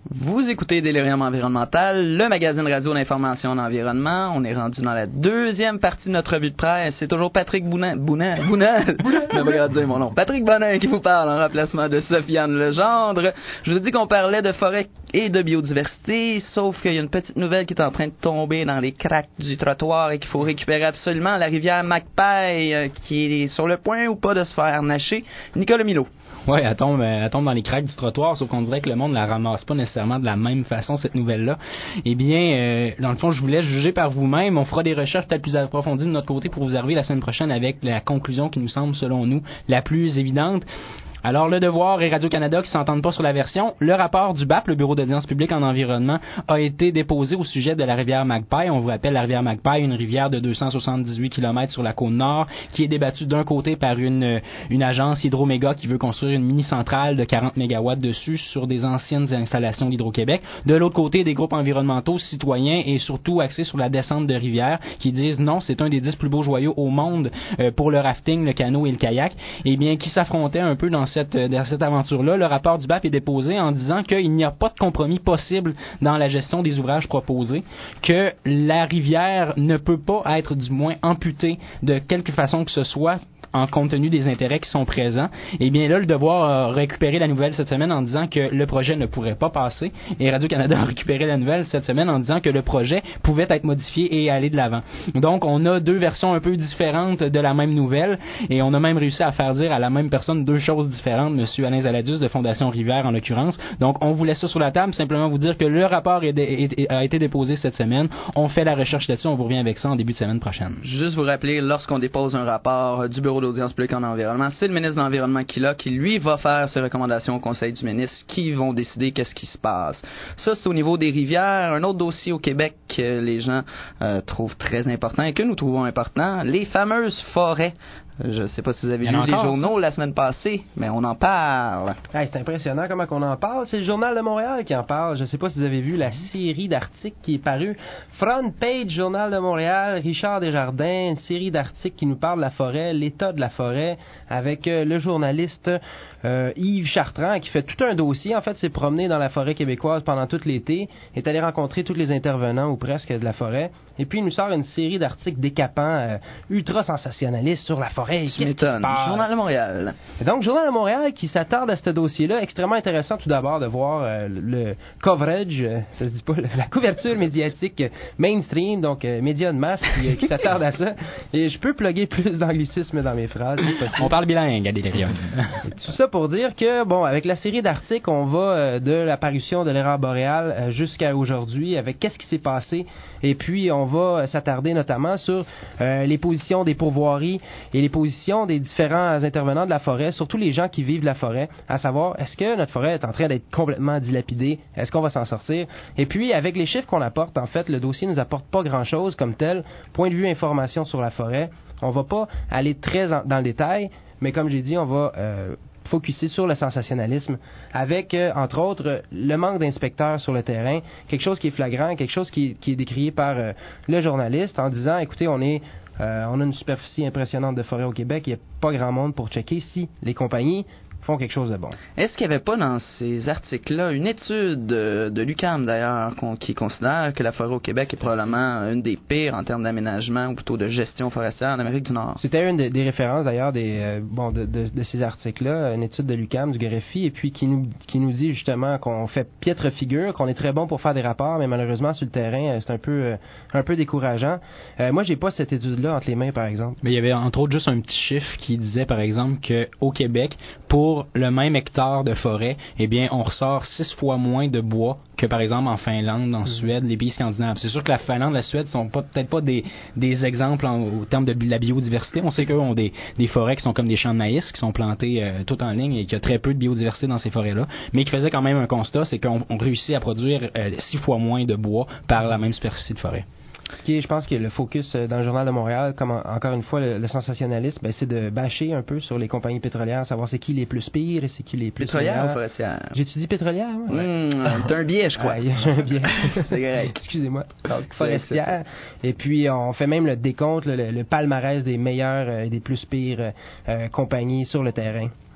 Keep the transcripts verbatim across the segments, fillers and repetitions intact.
Vous écoutez Délirium Environnemental, le magazine radio d'information d'environnement. On est rendu dans la deuxième partie de notre revue de presse. C'est toujours Patrick Bounin, Bounin, Bounin, ne me regardez mon nom. Patrick Bonin qui vous parle en remplacement de Sofiane Legendre. Je vous ai dit qu'on parlait de forêt et de biodiversité, sauf qu'il y a une petite nouvelle qui est en train de tomber dans les cracks du trottoir et qu'il faut récupérer absolument. La rivière Magpie euh, qui est sur le point ou pas de se faire nacher. Nicolas Milot. Oui, elle tombe, elle tombe dans les cracks du trottoir, sauf qu'on dirait que le monde ne la ramasse pas nécessairement de la même façon, cette nouvelle-là. Eh bien, euh, dans le fond, je vous laisse juger par vous-même. On fera des recherches peut-être plus approfondies de notre côté pour vous arriver la semaine prochaine avec la conclusion qui nous semble, selon nous, la plus évidente. Alors, Le Devoir et Radio-Canada qui s'entendent pas sur la version, le rapport du B A P, le Bureau d'audience publique en environnement, a été déposé au sujet de la rivière Magpie. On vous rappelle la rivière Magpie, une rivière de deux cent soixante-dix-huit kilomètres sur la côte nord, qui est débattue d'un côté par une, une agence Hydro-Méga qui veut construire une mini-centrale de quarante mégawatts dessus sur des anciennes installations d'Hydro-Québec. De l'autre côté, des groupes environnementaux, citoyens et surtout axés sur la descente de rivière qui disent non, c'est un des dix plus beaux joyaux au monde euh, pour le rafting, le canot et le kayak. Eh bien, qui s'affrontaient un peu dans cette, dans cette aventure-là. Le rapport du B A P est déposé en disant qu'il n'y a pas de compromis possible dans la gestion des ouvrages proposés, que la rivière ne peut pas être du moins amputée de quelque façon que ce soit en compte tenu des intérêts qui sont présents. Et bien là, Le Devoir a récupéré la nouvelle cette semaine en disant que le projet ne pourrait pas passer, et Radio-Canada a récupéré la nouvelle cette semaine en disant que le projet pouvait être modifié et aller de l'avant. Donc, on a deux versions un peu différentes de la même nouvelle, et on a même réussi à faire dire à la même personne deux choses différentes, M. Alain Zaladius de Fondation Rivière en l'occurrence. Donc, on vous laisse ça sur la table, simplement vous dire que le rapport est dé- est, a été déposé cette semaine. On fait la recherche là-dessus, on vous revient avec ça en début de semaine prochaine. Juste vous rappeler, lorsqu'on dépose un rapport du Bureau d'audience publique en environnement, c'est le ministre de l'Environnement qui l'a, qui lui va faire ses recommandations au Conseil du ministre, qui vont décider qu'est-ce qui se passe. Ça, c'est au niveau des rivières. Un autre dossier au Québec que les gens euh, trouvent très important et que nous trouvons important, les fameuses forêts. Je ne sais pas si vous avez lu les journaux ça? La semaine passée, mais on en parle. Hey, c'est impressionnant comment on en parle. C'est le Journal de Montréal qui en parle. Je ne sais pas si vous avez vu la série d'articles qui est parue. Front page Journal de Montréal, Richard Desjardins, une série d'articles qui nous parle de la forêt, l'état de la forêt, avec euh, le journaliste euh, Yves Chartrand qui fait tout un dossier. En fait, s'est promené dans la forêt québécoise pendant tout l'été, est allé rencontrer tous les intervenants ou presque de la forêt, et puis il nous sort une série d'articles décapants, euh, ultra sensationnalistes sur la forêt. Tu m'étonnes. Journal de Montréal. Et donc, Journal de Montréal qui s'attarde à ce dossier-là. Extrêmement intéressant tout d'abord de voir euh, le coverage, euh, ça se dit pas, la couverture médiatique mainstream, donc euh, médias de masse qui, euh, qui s'attarde à ça. Et je peux plugger plus d'anglicisme dans mes phrases. On parle bilingue à Délirium. Tout ça pour dire que, bon, avec la série d'articles, on va euh, de l'apparition de l'érable boréale euh, jusqu'à aujourd'hui, avec qu'est-ce qui s'est passé. Et puis, on va s'attarder notamment sur euh, les positions des pourvoiries et les positions des différents intervenants de la forêt, surtout les gens qui vivent la forêt, à savoir, est-ce que notre forêt est en train d'être complètement dilapidée? Est-ce qu'on va s'en sortir? Et puis, avec les chiffres qu'on apporte, en fait, le dossier nous apporte pas grand-chose comme tel. Point de vue information sur la forêt, on va pas aller très en, dans le détail, mais comme j'ai dit, on va... Euh, focuser sur le sensationnalisme avec, euh, entre autres, euh, le manque d'inspecteurs sur le terrain, quelque chose qui est flagrant, quelque chose qui, qui est décrié par euh, le journaliste en disant, écoutez, on est euh, on a une superficie impressionnante de forêt au Québec, il n'y a pas grand monde pour checker si les compagnies font quelque chose de bon. Est-ce qu'il n'y avait pas dans ces articles-là une étude de, de l'U Q A M d'ailleurs qu'on, qui considère que la forêt au Québec est probablement une des pires en termes d'aménagement ou plutôt de gestion forestière en Amérique du Nord? C'était une de, des références d'ailleurs des, euh, bon, de, de, de ces articles-là, une étude de l'U Q A M, du Greffi, et puis qui nous, qui nous dit justement qu'on fait piètre figure, qu'on est très bon pour faire des rapports, mais malheureusement sur le terrain, c'est un peu, euh, un peu décourageant. Euh, moi, j'ai pas cette étude-là entre les mains, par exemple. Mais il y avait entre autres juste un petit chiffre qui disait, par exemple, qu'au Québec, pour le même hectare de forêt, eh bien, on ressort six fois moins de bois que, par exemple, en Finlande, en Suède, les pays scandinaves. C'est sûr que la Finlande, la Suède sont pas, peut-être pas des, des exemples en, au terme de la biodiversité. On sait qu'eux ont des, des forêts qui sont comme des champs de maïs, qui sont plantés euh, tout en ligne et qu'il y a très peu de biodiversité dans ces forêts-là, mais qui faisaient quand même un constat, c'est qu'on on réussit à produire euh, six fois moins de bois par la même superficie de forêt. Ce qui est, je pense que le focus dans le Journal de Montréal, comme en, encore une fois le, le sensationnalisme, ben, c'est de bâcher un peu sur les compagnies pétrolières, savoir c'est qui les plus pires et c'est qui les plus pétrolières ou forestières? J'ai-tu dit pétrolière? Ouais. Mmh, t'as un biais, je crois. Ah, j'ai un biais. C'est correct. Excusez-moi. Donc, forestière. Et puis, on fait même le décompte, le, le palmarès des meilleures et des plus pires euh, compagnies sur le terrain.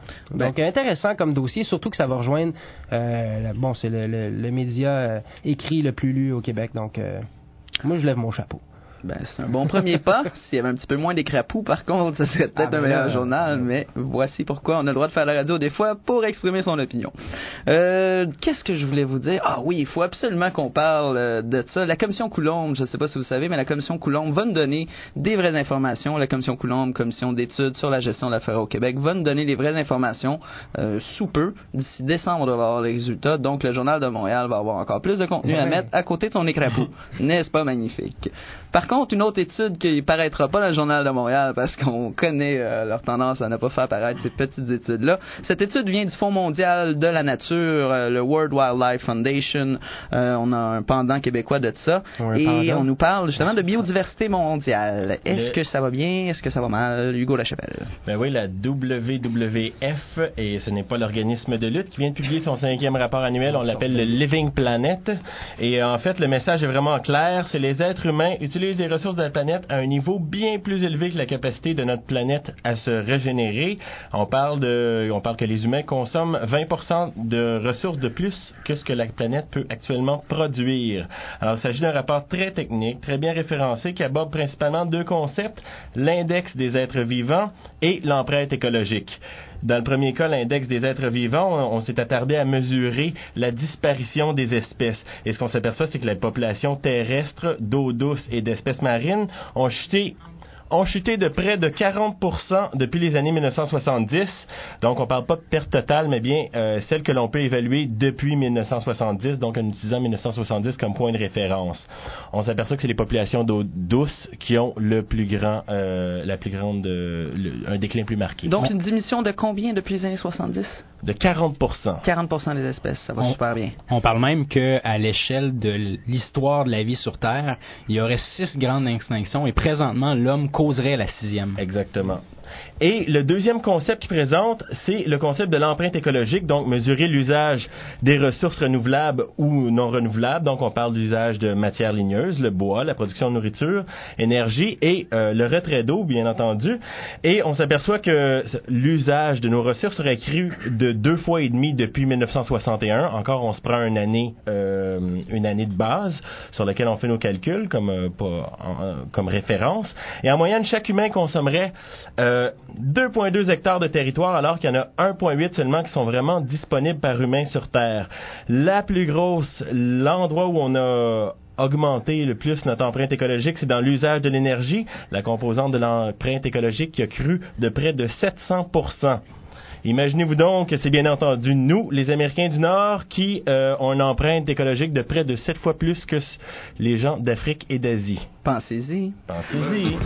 Donc, Ben. intéressant comme dossier, surtout que ça va rejoindre, euh, la- bon, c'est le, le, le média euh, écrit le plus lu au Québec. Donc, euh, moi, je lève mon chapeau. Ben, c'est un bon premier pas. S'il y avait un petit peu moins d'écrapous, par contre, ça serait peut-être Ah, un ben meilleur là, journal, euh, mais voici pourquoi on a le droit de faire la radio des fois pour exprimer son opinion. Euh, qu'est-ce que je voulais vous dire? Ah oui, il faut absolument qu'on parle euh, de ça. La commission Coulombe, je ne sais pas si vous savez, mais la commission Coulombe va nous donner des vraies informations. La commission Coulombe, commission d'études sur la gestion de la forêt au Québec, va nous donner les vraies informations euh, sous peu. D'ici décembre, on va avoir les résultats. Donc, le Journal de Montréal va avoir encore plus de contenu à Ouais. mettre à côté de son écrapou. N'est-ce pas magnifique? Par contre, une autre étude qui paraîtra pas dans le Journal de Montréal parce qu'on connaît euh, leur tendance à ne pas faire apparaître ces petites études-là. Cette étude vient du Fonds mondial de la nature, euh, le World Wildlife Foundation. Euh, on a un pendant québécois de ça. Ouais, Et pendant. on nous parle justement de biodiversité mondiale. Est-ce Le- que ça va bien? Est-ce que ça va mal? Hugo Lachapelle. Ben oui, la W W F, et ce n'est pas l'organisme de lutte, qui vient de publier son cinquième rapport annuel. On l'appelle le Living Planet. Et euh, en fait, le message est vraiment clair. C'est les êtres humains utilisent les ressources de la planète à un niveau bien plus élevé que la capacité de notre planète à se régénérer. On parle de, on parle que les humains consomment vingt pour cent de ressources de plus que ce que la planète peut actuellement produire. Alors, il s'agit d'un rapport très technique, très bien référencé, qui aborde principalement deux concepts, l'index des êtres vivants et l'empreinte écologique. Dans le premier cas, l'index des êtres vivants, on, on s'est attardé à mesurer la disparition des espèces. Et ce qu'on s'aperçoit, c'est que les populations terrestres, d'eau douce et d'espèces marines ont chuté ont chuté de près de quarante pour cent depuis les années dix-neuf cent soixante-dix. Donc, on parle pas de perte totale, mais bien euh, celle que l'on peut évaluer depuis dix-neuf cent soixante-dix, donc en utilisant dix-neuf cent soixante-dix comme point de référence. On s'aperçoit que c'est les populations d'eau douce qui ont le plus grand, euh, la plus grande, euh, le, un déclin plus marqué. Donc, une diminution de combien depuis les années soixante-dix? De quarante pour cent. quarante pour cent des espèces, ça va On- super bien. On parle même qu'à l'échelle de l'histoire de la vie sur Terre, il y aurait six grandes extinctions et présentement, l'homme causerait la sixième. Exactement. Et le deuxième concept qu'il présente, c'est le concept de l'empreinte écologique, donc mesurer l'usage des ressources renouvelables ou non renouvelables. Donc, on parle d'usage de matières ligneuses, le bois, la production de nourriture, énergie et euh, le retrait d'eau, bien entendu. Et on s'aperçoit que l'usage de nos ressources aurait cru de deux fois et demi depuis dix-neuf cent soixante et un. Encore, on se prend une année, euh, une année de base sur laquelle on fait nos calculs comme, euh, pas, en, comme référence. Et en moyenne, chaque humain consommerait euh, deux virgule deux hectares de territoire, alors qu'il y en a un virgule huit seulement qui sont vraiment disponibles par humain sur Terre. La plus grosse, l'endroit où on a augmenté le plus notre empreinte écologique, c'est dans l'usage de l'énergie, la composante de l'empreinte écologique qui a cru de près de sept cents pour cent. Imaginez-vous donc que c'est bien entendu nous, les Américains du Nord, qui euh, ont une empreinte écologique de près de sept fois plus que les gens d'Afrique et d'Asie. Pensez-y. Pensez-y.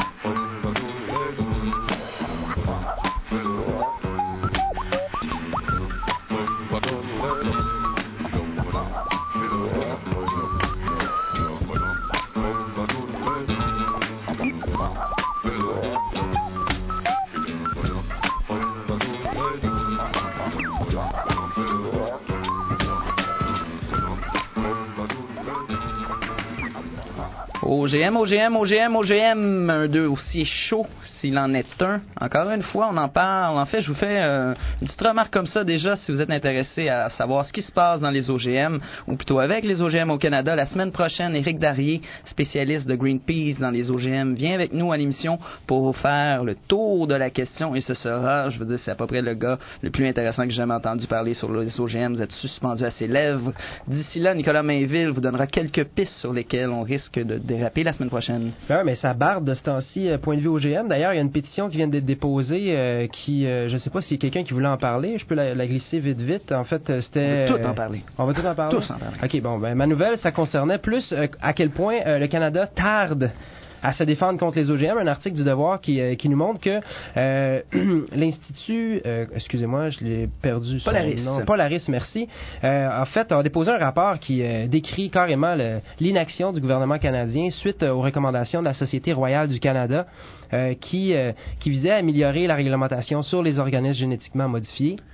O G M, O G M, O G M, O G M, un dossier chaud s'il en est un. Encore une fois, on en parle. En fait, je vous fais euh, une petite remarque comme ça déjà si vous êtes intéressé à savoir ce qui se passe dans les O G M, ou plutôt avec les O G M au Canada. La semaine prochaine, Éric Darrier, spécialiste de Greenpeace dans les O G M, vient avec nous à l'émission pour faire le tour de la question et ce sera, je veux dire, c'est à peu près le gars le plus intéressant que j'ai jamais entendu parler sur les O G M. Vous êtes suspendu à ses lèvres. D'ici là, Nicolas Mainville vous donnera quelques pistes sur lesquelles on risque de déraper la semaine prochaine. Ah, mais ça barde de ce temps-ci, euh, point de vue O G M. D'ailleurs, il y a une pétition qui vient d'être déposée euh, qui, euh, je ne sais pas s'il y a quelqu'un qui voulait en parler. Je peux la, la glisser vite, vite. En fait, euh, c'était... On va tout en parler. On va tout en parler? Tous en parler. OK, bon, ben ma nouvelle, ça concernait plus euh, à quel point euh, le Canada tarde à se défendre contre les O G M, un article du Devoir qui, euh, qui nous montre que euh, l'Institut, euh, excusez-moi, je l'ai perdu. son Polaris. nom. Polaris, merci. Euh, en fait, a déposé un rapport qui euh, décrit carrément le, l'inaction du gouvernement canadien suite euh, aux recommandations de la Société royale du Canada euh, qui, euh, qui visait à améliorer la réglementation sur les organismes génétiquement modifiés.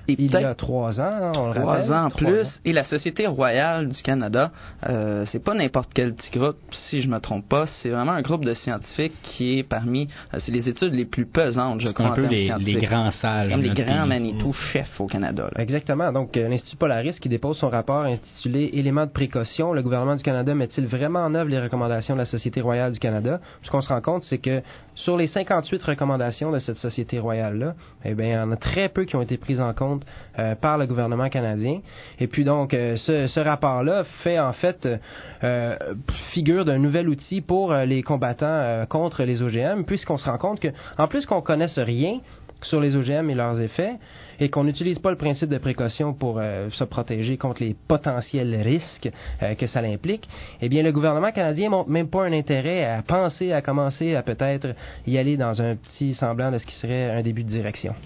Et il y a trois ans, on le Trois rappelle. ans en Trois plus. ans. Et la Société royale du Canada, euh, c'est pas n'importe quel petit groupe, si je me trompe pas. C'est vraiment un groupe de scientifiques qui est parmi... Euh, c'est les études les plus pesantes, je C'est crois, un en peu termes les, scientifiques. les grands sages. C'est comme de les notre grands pays. Manitou chefs au Canada. Là. Exactement. Donc, euh, l'Institut Polaris qui dépose son rapport intitulé Éléments de précaution, le gouvernement du Canada met-il vraiment en œuvre les recommandations de la Société royale du Canada? Ce qu'on se rend compte, c'est que sur les cinquante-huit recommandations de cette Société royale-là, eh bien, il y en a très peu qui ont été prises en compte euh, par le gouvernement canadien. Et puis donc, euh, ce, ce rapport-là fait en fait euh, figure d'un nouvel outil pour euh, les combattants euh, contre les O G M, puisqu'on se rend compte que, en plus qu'on connaisse rien sur les O G M et leurs effets, et qu'on n'utilise pas le principe de précaution pour euh, se protéger contre les potentiels risques euh, que ça implique, eh bien, le gouvernement canadien montre même pas un intérêt à penser, à commencer à peut-être y aller dans un petit semblant de ce qui serait un début de direction.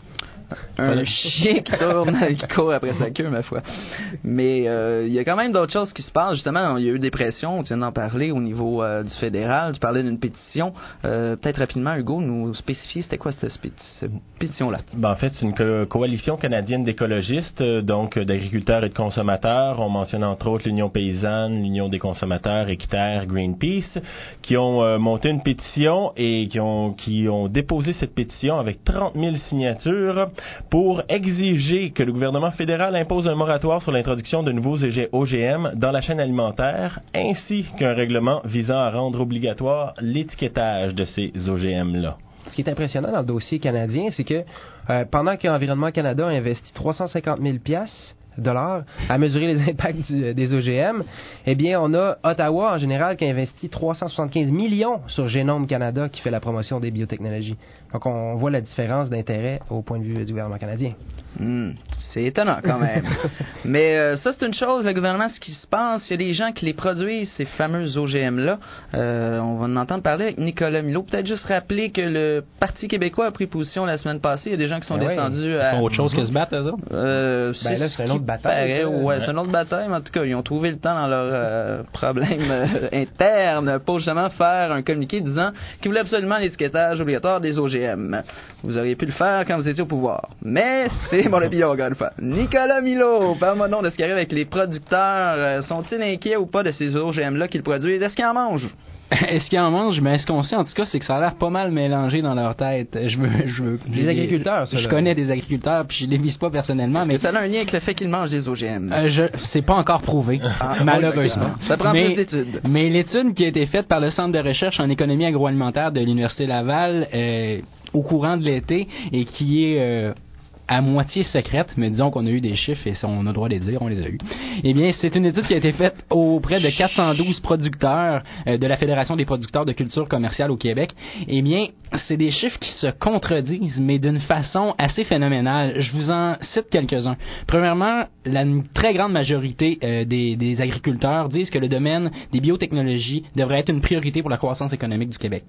Un chien qui tourne, qui court après sa queue, ma foi. Mais euh, il y a quand même d'autres choses qui se passent. Justement, il y a eu des pressions, tu viens d'en parler, au niveau euh, du fédéral. Tu parlais d'une pétition. Euh, peut-être rapidement, Hugo, nous spécifier c'était quoi cette, spé- cette pétition-là? Ben, en fait, c'est une co- coalition canadienne d'écologistes, euh, donc euh, d'agriculteurs et de consommateurs. On mentionne entre autres l'Union paysanne, l'Union des consommateurs, Équiterre, Greenpeace, qui ont euh, monté une pétition et qui ont, qui ont déposé cette pétition avec trente mille signatures pour exiger que le gouvernement fédéral impose un moratoire sur l'introduction de nouveaux O G M dans la chaîne alimentaire, ainsi qu'un règlement visant à rendre obligatoire l'étiquetage de ces O G M-là. Ce qui est impressionnant dans le dossier canadien, c'est que euh, pendant qu'Environnement Canada a investi trois cent cinquante mille dollars à mesurer les impacts du, des O G M, eh bien, on a Ottawa, en général, qui a investi trois cent soixante-quinze millions sur Génome Canada, qui fait la promotion des biotechnologies. Donc, on voit la différence d'intérêt au point de vue du gouvernement canadien. Hmm, c'est étonnant quand même. Mais euh, ça, c'est une chose, le gouvernement, ce qui se passe, il y a des gens qui les produisent, ces fameux O G M-là. Euh, on va en entendre parler avec Nicolas Milot. Peut-être juste rappeler que le Parti québécois a pris position la semaine passée. Il y a des gens qui sont Ben descendus oui. à... Autre chose que se battre, eux autres? Euh, Ben là, ce c'est une qui autre bataille, paraît, ça. ouais, Ouais. c'est une autre bataille, mais en tout cas, ils ont trouvé le temps dans leur euh, problème euh, interne pour justement faire un communiqué disant qu'ils voulaient absolument l'étiquetage obligatoire des O G M. Vous auriez pu le faire quand vous étiez au pouvoir. Mais c'est mon opinion, encore une fois. Nicolas Milot, parle-moi donc de ce qui arrive avec les producteurs. Euh, sont-ils inquiets ou pas de ces O G M-là qu'ils produisent? Est-ce qu'ils en mangent? Est-ce qu'ils en mangent? Mais ce qu'on sait, en tout cas, c'est que ça a l'air pas mal mélangé dans leur tête. Je veux, je veux, Les je- agriculteurs, ça, Je là. connais des agriculteurs, puis je les vise pas personnellement, Est-ce mais que ça a un lien avec le fait qu'ils mangent des O G M? euh, je, c'est pas encore prouvé, Ah, malheureusement. ça prend mais, plus d'études. Mais l'étude qui a été faite par le Centre de recherche en économie agroalimentaire de l'Université Laval euh, au courant de l'été et qui est euh, à moitié secrète, mais disons qu'on a eu des chiffres et on a le droit de les dire, on les a eu. Eh bien, c'est une étude qui a été faite auprès de quatre cent douze producteurs euh, de la Fédération des producteurs de culture commerciale au Québec. Eh bien, c'est des chiffres qui se contredisent, mais d'une façon assez phénoménale. Je vous en cite quelques-uns. Premièrement, la très grande majorité euh, des, des agriculteurs disent que le domaine des biotechnologies devrait être une priorité pour la croissance économique du Québec.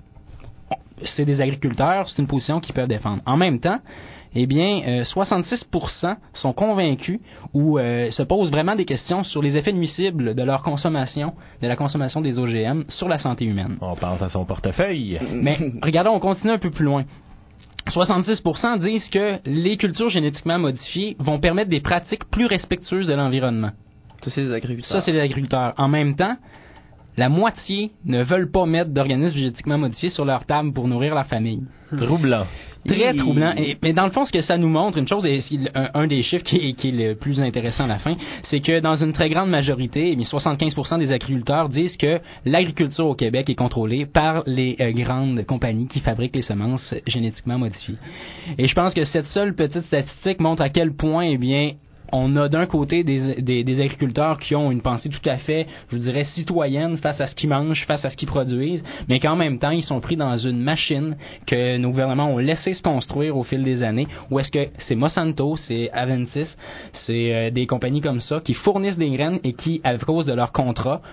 C'est des agriculteurs, c'est une position qu'ils peuvent défendre. En même temps, eh bien, euh, soixante-six pour cent sont convaincus ou euh, se posent vraiment des questions sur les effets nuisibles de leur consommation, de la consommation des O G M sur la santé humaine. On pense à son portefeuille. Mais regardons, on continue un peu plus loin. soixante-six pour cent disent que les cultures génétiquement modifiées vont permettre des pratiques plus respectueuses de l'environnement. Ça, c'est des agriculteurs. Ça, c'est les agriculteurs. En même temps, la moitié ne veulent pas mettre d'organismes génétiquement modifiés sur leur table pour nourrir leur famille. Troublant. Très Il- troublant. Et, mais dans le fond, ce que ça nous montre, une chose, et un, un des chiffres qui est, qui est le plus intéressant à la fin, c'est que dans une très grande majorité, eh bien, soixante-quinze pour cent des agriculteurs disent que l'agriculture au Québec est contrôlée par les euh, grandes compagnies qui fabriquent les semences génétiquement modifiées. Et je pense que cette seule petite statistique montre à quel point, eh bien, on a d'un côté des, des, des agriculteurs qui ont une pensée tout à fait, je dirais, citoyenne face à ce qu'ils mangent, face à ce qu'ils produisent, mais qu'en même temps, ils sont pris dans une machine que nos gouvernements ont laissé se construire au fil des années, où est-ce que c'est Monsanto, c'est Aventis, c'est euh, des compagnies comme ça qui fournissent des graines et qui, à cause de leur contrat,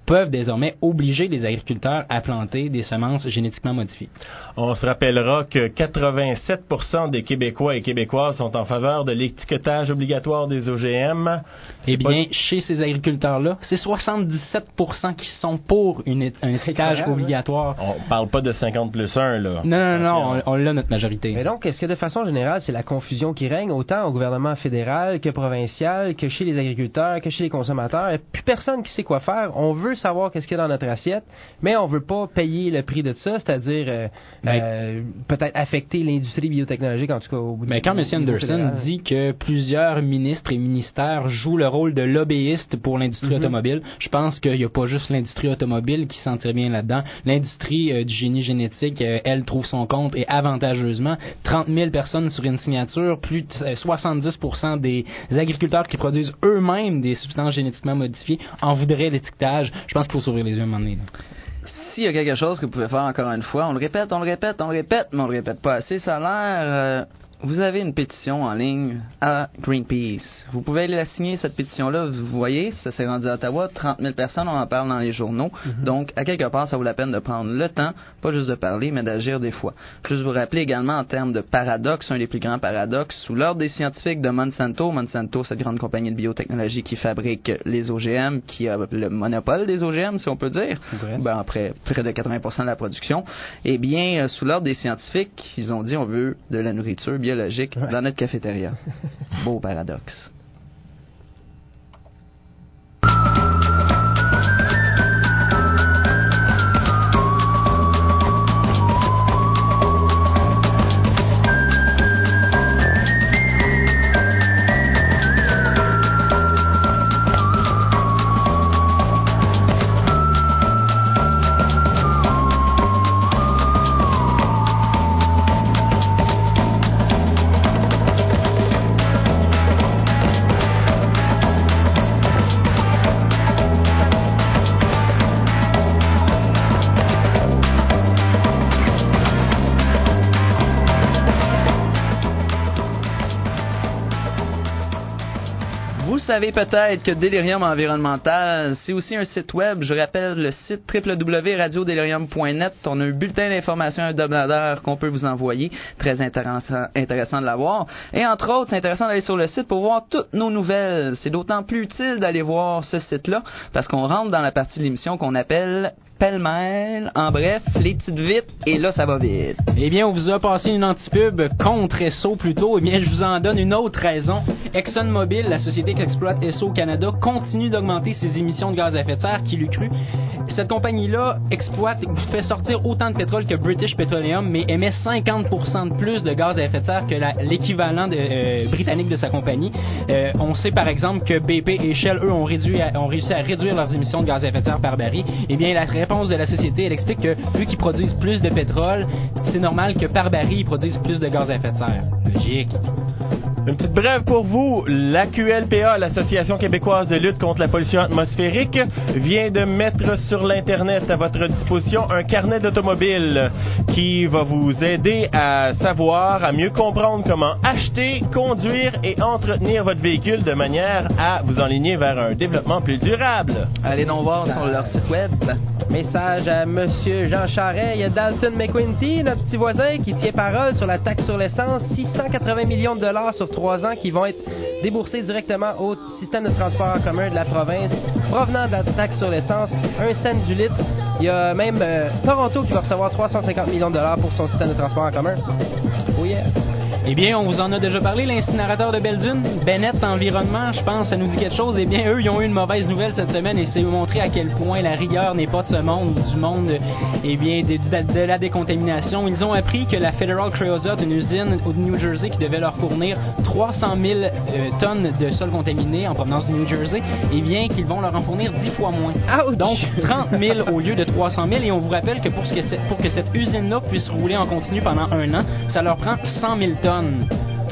peuvent désormais obliger les agriculteurs à planter des semences génétiquement modifiées. On se rappellera que quatre-vingt-sept pour cent des Québécois et Québécoises sont en faveur de l'étiquetage obligatoire des O G M. Eh bien, pas... chez ces agriculteurs-là, c'est soixante-dix-sept pour cent qui sont pour une, un étiquetage obligatoire. On parle pas de cinquante plus un, là. Non, non, non, on, on l'a notre majorité. Mais donc, est-ce que de façon générale, c'est la confusion qui règne autant au gouvernement fédéral que provincial, que chez les agriculteurs, que chez les consommateurs? Il n'y a plus personne qui sait quoi faire. On veut savoir qu'est-ce qu'il y a dans notre assiette, mais on veut pas payer le prix de ça, c'est-à-dire euh, euh, peut-être affecter l'industrie biotechnologique, en tout cas au bout Mais quand M. Anderson fédéral. dit que plusieurs ministres et ministères jouent le rôle de lobbyistes pour l'industrie mm-hmm. automobile, je pense qu'il n'y a pas juste l'industrie automobile qui s'en tire bien là-dedans. L'industrie euh, du génie génétique, euh, elle, trouve son compte et avantageusement, trente mille personnes sur une signature, plus de euh, soixante-dix pour cent des agriculteurs qui produisent eux-mêmes des substances génétiquement modifiées en voudraient l'étiquetage. Je pense qu'il faut s'ouvrir les yeux à un moment donné. S'il y a quelque chose que vous pouvez faire encore une fois, on le répète, on le répète, on le répète, mais on le répète pas assez, ça a l'air... Euh, vous avez une pétition en ligne à Greenpeace. Vous pouvez aller la signer, cette pétition-là. Vous voyez, ça s'est rendu à Ottawa, trente mille personnes, on en parle dans les journaux. Mm-hmm. Donc, à quelque part, ça vaut la peine de prendre le temps, pas juste de parler, mais d'agir des fois. Juste vous rappeler également, en termes de paradoxes, un des plus grands paradoxes, sous l'ordre des scientifiques de Monsanto, Monsanto, cette grande compagnie de biotechnologie qui fabrique les O G M, qui a le monopole des O G M, si on peut dire, ben, après près de quatre-vingts pour cent de la production, eh bien, sous l'ordre des scientifiques, ils ont dit on veut de la nourriture biologique ouais. dans notre cafétéria. Beau paradoxe. Vous savez peut-être que Delirium Environnemental, c'est aussi un site web. Je rappelle le site w w w point radio delirium point net. On a un bulletin d'information hebdomadaire qu'on peut vous envoyer. Très intéressant, intéressant de l'avoir. Et entre autres, c'est intéressant d'aller sur le site pour voir toutes nos nouvelles. C'est d'autant plus utile d'aller voir ce site-là parce qu'on rentre dans la partie de l'émission qu'on appelle pêle-mêle, en bref, les petites vites, et là, ça va vite. Eh bien, on vous a passé une antipub contre Esso plutôt. Eh bien, je vous en donne une autre raison. ExxonMobil, la société qui exploite Esso au Canada, continue d'augmenter ses émissions de gaz à effet de serre, qui l'eût cru. Cette compagnie-là exploite, fait sortir autant de pétrole que British Petroleum, mais émet cinquante pour cent de plus de gaz à effet de serre que la, l'équivalent de, euh, britannique de sa compagnie. Euh, on sait par exemple que B P et Shell, eux, ont, réduit à, ont réussi à réduire leurs émissions de gaz à effet de serre par baril. Eh bien, la réponse de la société, elle explique que vu qu'ils produisent plus de pétrole, c'est normal que par baril, ils produisent plus de gaz à effet de serre. Logique. Une petite brève pour vous. L'A Q L P A, l'Association québécoise de lutte contre la pollution atmosphérique, vient de mettre sur l'Internet à votre disposition un carnet d'automobile qui va vous aider à savoir, à mieux comprendre comment acheter, conduire et entretenir votre véhicule de manière à vous enligner vers un développement plus durable. Allez donc voir sur leur site web. Message à Monsieur Jean Charest. Il y a Dalton McQuinty, notre petit voisin, qui tient parole sur la taxe sur l'essence. six cent quatre-vingts millions de dollars sur trois ans qui vont être déboursés directement au système de transport en commun de la province provenant de la taxe sur l'essence, un cent du litre. Il y a même euh, Toronto qui va recevoir trois cent cinquante millions de dollars pour son système de transport en commun. Oh yeah! Eh bien, on vous en a déjà parlé, l'incinérateur de Belle-Dune, Bennett Environnement, je pense, ça nous dit quelque chose. Eh bien, eux, ils ont eu une mauvaise nouvelle cette semaine et c'est montrer à quel point la rigueur n'est pas de ce monde, du monde, eh bien, de, de, de la décontamination. Ils ont appris que la Federal Creosote, une usine au New Jersey qui devait leur fournir trois cent mille euh, tonnes de sol contaminé en provenance du New Jersey, eh bien, qu'ils vont leur en fournir dix fois moins. Ouch! Donc, trente mille au lieu de trois cent mille. Et on vous rappelle que pour, ce que, pour que cette usine-là puisse rouler en continu pendant un an, ça leur prend cent mille tonnes.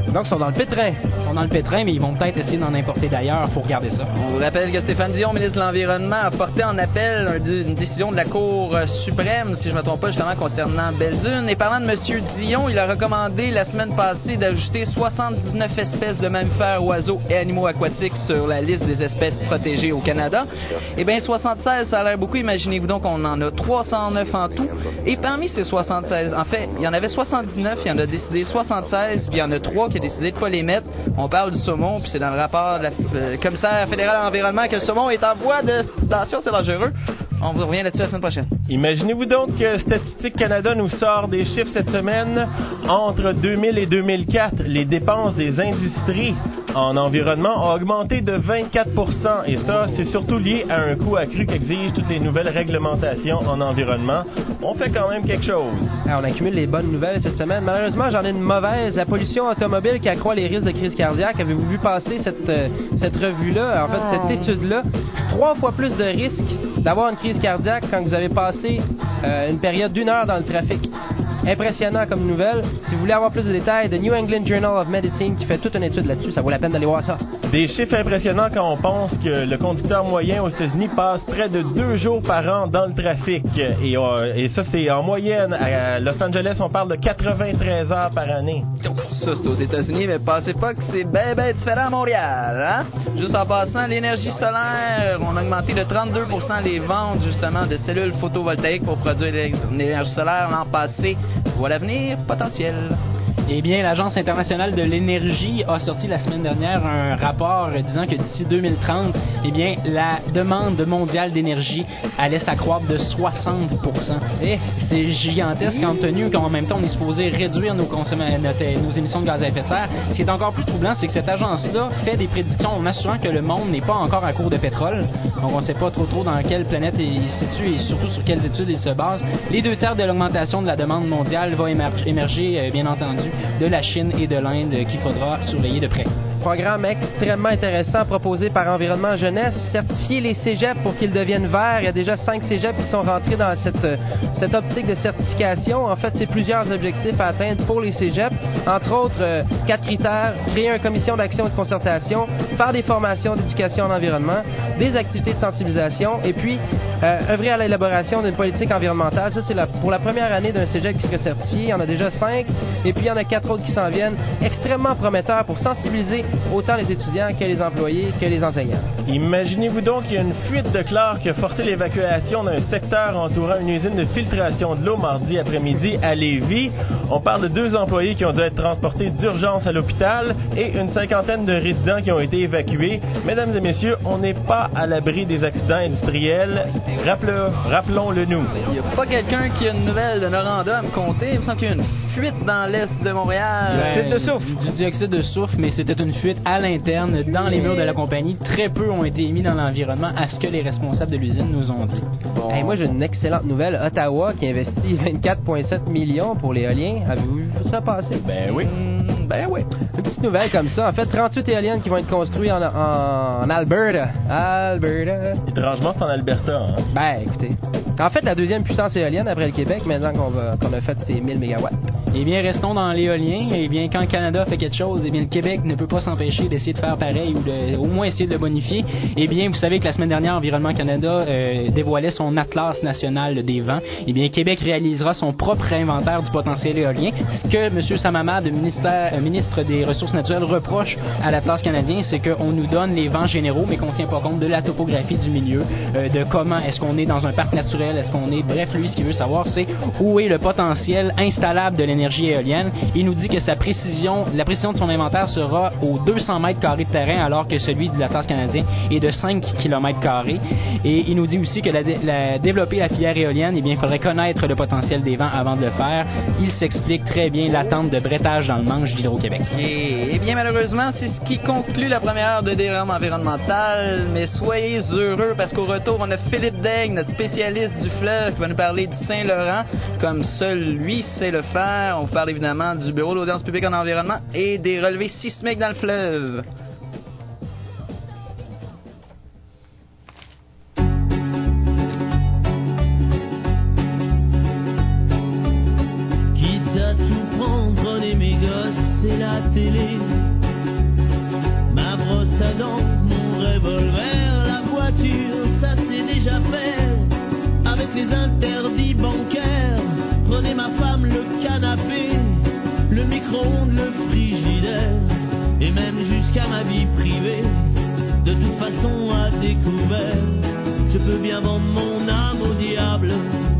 Donc, ils sont dans le pétrin. Ils sont dans le pétrin, mais ils vont peut-être essayer d'en importer d'ailleurs pour garder ça. On vous rappelle que Stéphane Dion, ministre de l'Environnement, a porté en appel un- une décision de la Cour euh, suprême, si je ne me trompe pas, justement, concernant Belle-Dune. Et parlant de M. Dion, il a recommandé la semaine passée d'ajouter soixante-dix-neuf espèces de mammifères, oiseaux et animaux aquatiques sur la liste des espèces protégées au Canada. Eh bien, soixante-seize, ça a l'air beaucoup. Imaginez-vous donc qu'on en a trois cent neuf en tout. Et parmi ces soixante-seize, en fait, il y en avait soixante-dix-neuf, il y en a décidé soixante-seize, puis il y en a trois qui a décidé de pas les mettre. On parle du saumon, puis c'est dans le rapport de la euh, commissaire fédérale à l'environnement que le saumon est en voie de... Attention, c'est dangereux. On vous revient là-dessus la semaine prochaine. Imaginez-vous donc que Statistique Canada nous sort des chiffres cette semaine. Entre deux mille et deux mille quatre, les dépenses des industries en environnement ont augmenté de vingt-quatre pour cent. Et ça, c'est surtout lié à un coût accru qu'exigent toutes les nouvelles réglementations en environnement. On fait quand même quelque chose. Ah, on accumule les bonnes nouvelles cette semaine. Malheureusement, j'en ai une mauvaise. La pollution automobile qui accroît les risques de crise cardiaque. Avez-vous vu passer cette, euh, cette revue-là? En fait, cette étude-là. Trois fois plus de risques d'avoir une crise cardiaque quand vous avez passé euh, une période d'une heure dans le trafic. Impressionnant comme nouvelle. Si vous voulez avoir plus de détails, The New England Journal of Medicine qui fait toute une étude là-dessus, ça vaut la peine d'aller voir ça. Des chiffres impressionnants quand on pense que le conducteur moyen aux États-Unis passe près de deux jours par an dans le trafic. Et, euh, et ça, c'est en moyenne. À Los Angeles, on parle de quatre-vingt-treize heures par année. Ça, c'est aux États-Unis, mais pensez pas que c'est bien, bien différent à Montréal, hein? Juste en passant, l'énergie solaire, on a augmenté de trente-deux pour cent les ventes, justement, de cellules photovoltaïques pour produire l'énergie solaire l'an passé. Voilà l'avenir potentiel. Eh bien, l'Agence internationale de l'énergie a sorti la semaine dernière un rapport disant que d'ici deux mille trente, eh bien, la demande mondiale d'énergie allait s'accroître de soixante pour cent. Et c'est gigantesque, compte tenu qu'en même temps, on est supposé réduire nos, consomma- notre, nos émissions de gaz à effet de serre. Ce qui est encore plus troublant, c'est que cette agence-là fait des prédictions en assurant que le monde n'est pas encore à court de pétrole. Donc, on ne sait pas trop trop dans quelle planète il se situe et surtout sur quelles études il se base. Les deux tiers de l'augmentation de la demande mondiale va émer- émerger, euh, bien entendu, de la Chine et de l'Inde qu'il faudra surveiller de près. Programme extrêmement intéressant proposé par Environnement Jeunesse, certifier les cégeps pour qu'ils deviennent verts. Il y a déjà cinq cégeps qui sont rentrés dans cette, euh, cette optique de certification. En fait, c'est plusieurs objectifs à atteindre pour les cégeps. Entre autres, euh, quatre critères: créer une commission d'action et de concertation, faire des formations d'éducation en environnement, des activités de sensibilisation et puis euh, œuvrer à l'élaboration d'une politique environnementale. Ça, c'est la, pour la première année d'un cégep qui serait certifié. Il y en a déjà cinq et puis il y en a quatre autres qui s'en viennent. Extrêmement prometteurs pour sensibiliser autant les étudiants que les employés que les enseignants. Imaginez-vous donc qu'il y a une fuite de chlore qui a forcé l'évacuation d'un secteur entourant une usine de filtration de l'eau mardi après-midi à Lévis. On parle de deux employés qui ont dû être transportés d'urgence à l'hôpital et une cinquantaine de résidents qui ont été évacués. Mesdames et messieurs, on n'est pas à l'abri des accidents industriels. Rappelons, rappelons-le nous. Il n'y a pas quelqu'un qui a une nouvelle de Noranda à me compter. Il me semble qu'il y a une fuite dans l'est de Montréal. Ben, Fuite de soufre. Du dioxyde de soufre, mais c'était une fuite à l'interne, dans les murs de la compagnie. Très peu ont été émis dans l'environnement à ce que les responsables de l'usine nous ont dit. Bon. Hey, moi, j'ai une excellente nouvelle. Ottawa qui investit vingt-quatre virgule sept millions pour l'éolien. Avez-vous vu ça passer? Ben oui. Mm, ben oui. Une petite nouvelle comme ça. En fait, trente-huit éoliennes qui vont être construites en, en, en Alberta. Alberta. Étrangement, c'est en Alberta. Hein? Ben, écoutez. En fait, la deuxième puissance éolienne après le Québec, maintenant qu'on, va, qu'on a fait ses mille mégawatts. Eh bien, restons dans l'éolien. Eh bien, quand le Canada fait quelque chose, eh bien, le Québec ne peut pas s'empêcher d'essayer de faire pareil ou de, au moins essayer de le bonifier. Eh bien, vous savez que la semaine dernière, Environnement Canada euh, dévoilait son Atlas national des vents. Eh bien, Québec réalisera son propre inventaire du potentiel éolien. Ce que M. Samamad, ministère, euh, ministre des Ressources naturelles, reproche à l'Atlas canadien, c'est qu'on nous donne les vents généraux, mais qu'on ne tient pas compte de la topographie du milieu, euh, de comment est-ce qu'on est dans un parc naturel, est-ce qu'on est... Bref, lui, ce qu'il veut savoir, c'est où est le potentiel installable de l'énergie éolienne. Il nous dit que sa précision, la précision de son inventaire sera aux deux cents mètres carrés de terrain, alors que celui de l'Atlas canadien est de cinq kilomètres carrés. Et il nous dit aussi que la, la, développer la filière éolienne, eh bien, il faudrait connaître le potentiel des vents avant de le faire. Il s'explique très bien l'attente de brettage dans le manche d'Hydro-Québec. Et, et bien, malheureusement, c'est ce qui conclut la première heure de Déraillement environnemental. Mais soyez heureux parce qu'au retour, on a Philippe Daigle, notre spécialiste du fleuve, qui va nous parler du Saint-Laurent, comme seul lui sait le faire. On parle évidemment du Bureau de l'audience publique en environnement et des relevés sismiques dans le fleuve. Quitte à tout prendre, les mégots et la télé, vie privée. De toute façon, à découvert, je peux bien vendre mon âme au diable.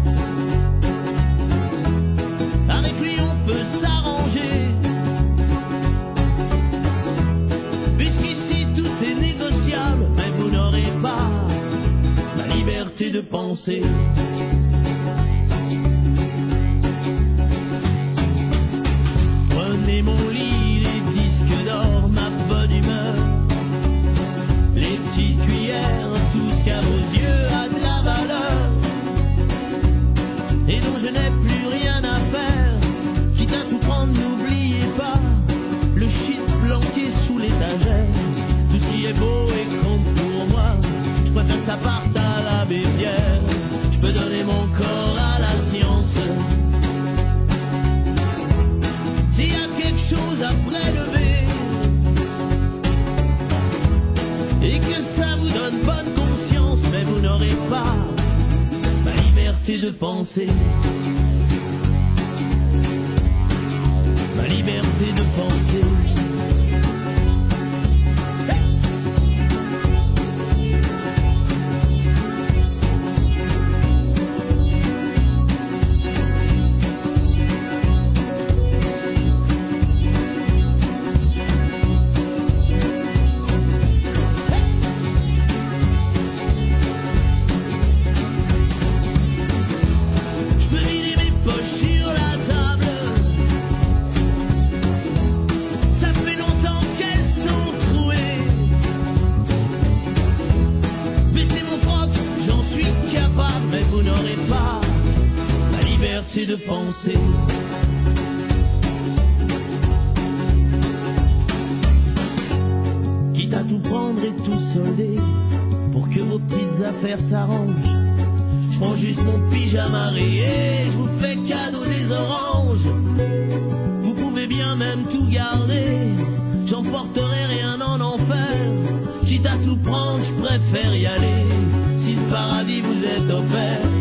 Avec lui, on peut s'arranger. Puisqu'ici, tout est négociable, mais vous n'aurez pas la liberté de penser. Prenez mon lit, les disques d'or, ma bonne humeur, les petites cuillères, tout ce qu'à vos yeux a de la valeur et dont je n'ai plus rien à faire. Quitte à tout prendre, n'oubliez pas le shit planqué sous l'étagère. Tout ce qui est beau et compte pour moi, je préfère que ça parte à la Bévière. Je peux donner mon corps à la science. S'il y a quelque chose à prélever et que ça vous donne bonne conscience, mais vous n'aurez pas ma liberté de penser. Ma liberté de penser. De penser. Quitte à tout prendre et tout solder pour que vos petites affaires s'arrangent, je prends juste mon pyjama rayé, je vous fais cadeau des oranges. Vous pouvez bien même tout garder, j'emporterai rien en enfer. Quitte à tout prendre, je préfère y aller si le paradis vous est offert.